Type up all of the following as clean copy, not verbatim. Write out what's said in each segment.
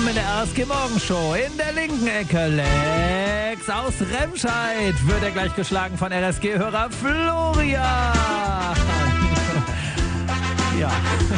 in der RSG Morgenshow. In der linken Ecke Lex aus Remscheid wird er gleich geschlagen von RSG-Hörer Florian. Ja.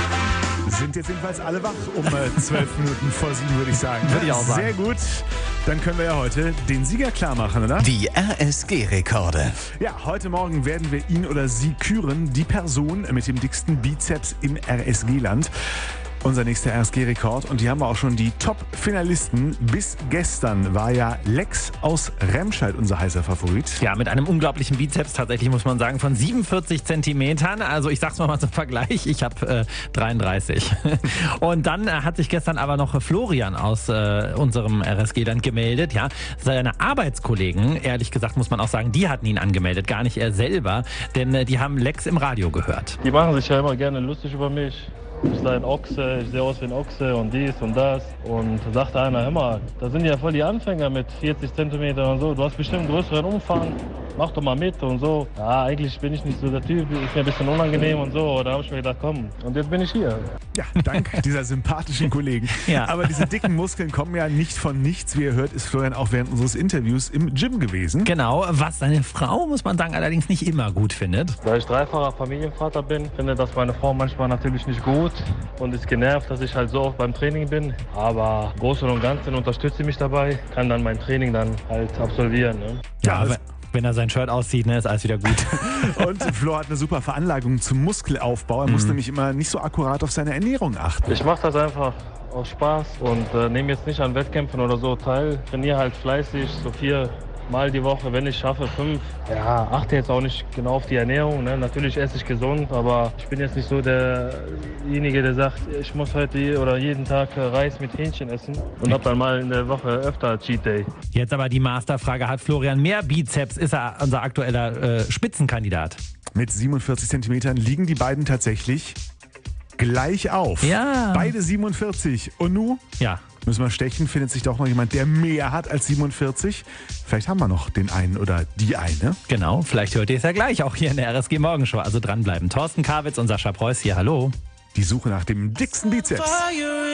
Sind jetzt jedenfalls alle wach um 12 Minuten vor 7, würde ich sagen. Würde ich auch sagen. Sehr gut. Dann können wir ja heute den Sieger klar machen, oder? Die RSG-Rekorde. Ja, heute Morgen werden wir ihn oder sie küren. Die Person mit dem dicksten Bizeps im RSG-Land. Unser nächster RSG-Rekord. Und hier haben wir auch schon die Top-Finalisten. Bis gestern war ja Lex aus Remscheid unser heißer Favorit. Ja, mit einem unglaublichen Bizeps, tatsächlich muss man sagen, von 47 Zentimetern. Also ich sag's mal zum Vergleich, ich habe 33. Und dann hat sich gestern aber noch Florian aus unserem RSG-Land gemeldet. Ja, seine Arbeitskollegen, ehrlich gesagt muss man auch sagen, die hatten ihn angemeldet, gar nicht er selber. Denn die haben Lex im Radio gehört. Die machen sich ja immer gerne lustig über mich. Ich sei ein Ochse, ich sehe aus wie ein Ochse und dies und das. Und da sagte einer, hör mal, da sind ja voll die Anfänger mit 40 Zentimetern und so. Du hast bestimmt einen größeren Umfang, mach doch mal mit und so. Ja, eigentlich bin ich nicht so der Typ, ist mir ein bisschen unangenehm und so. Da habe ich mir gedacht, komm, und jetzt bin ich hier. Ja, dank dieser sympathischen Kollegen. Ja. Aber diese dicken Muskeln kommen ja nicht von nichts. Wie ihr hört, ist Florian auch während unseres Interviews im Gym gewesen. Genau, was seine Frau, muss man sagen, allerdings nicht immer gut findet. Da ich dreifacher Familienvater bin, finde das meine Frau manchmal natürlich nicht gut und ist genervt, dass ich halt so oft beim Training bin. Aber im Großen und Ganzen unterstützt sie mich dabei, kann dann mein Training dann halt absolvieren. Ne? Ja, also wenn er sein Shirt auszieht, ne, ist alles wieder gut. Und Flo hat eine super Veranlagung zum Muskelaufbau. Er muss nämlich immer nicht so akkurat auf seine Ernährung achten. Ich mache das einfach aus Spaß und nehme jetzt nicht an Wettkämpfen oder so teil. Trainiere halt fleißig, so 4 Mal die Woche, wenn ich schaffe 5. Ja, achte jetzt auch nicht genau auf die Ernährung. Ne? Natürlich esse ich gesund, aber ich bin jetzt nicht so derjenige, der sagt, ich muss heute oder jeden Tag Reis mit Hähnchen essen und habe dann mal in der Woche öfter Cheat Day. Jetzt aber die Masterfrage, hat Florian mehr Bizeps? Ist er unser aktueller Spitzenkandidat? Mit 47 Zentimetern liegen die beiden tatsächlich gleich auf. Ja. Beide 47. Und nun? Ja. Müssen wir stechen, findet sich doch noch jemand, der mehr hat als 47. Vielleicht haben wir noch den einen oder die eine. Genau, vielleicht hört ihr es ja gleich auch hier in der RSG Morgenshow. Also dranbleiben. Thorsten Kawitz und Sascha Preuß hier, hallo. Die Suche nach dem dicksten Bizeps.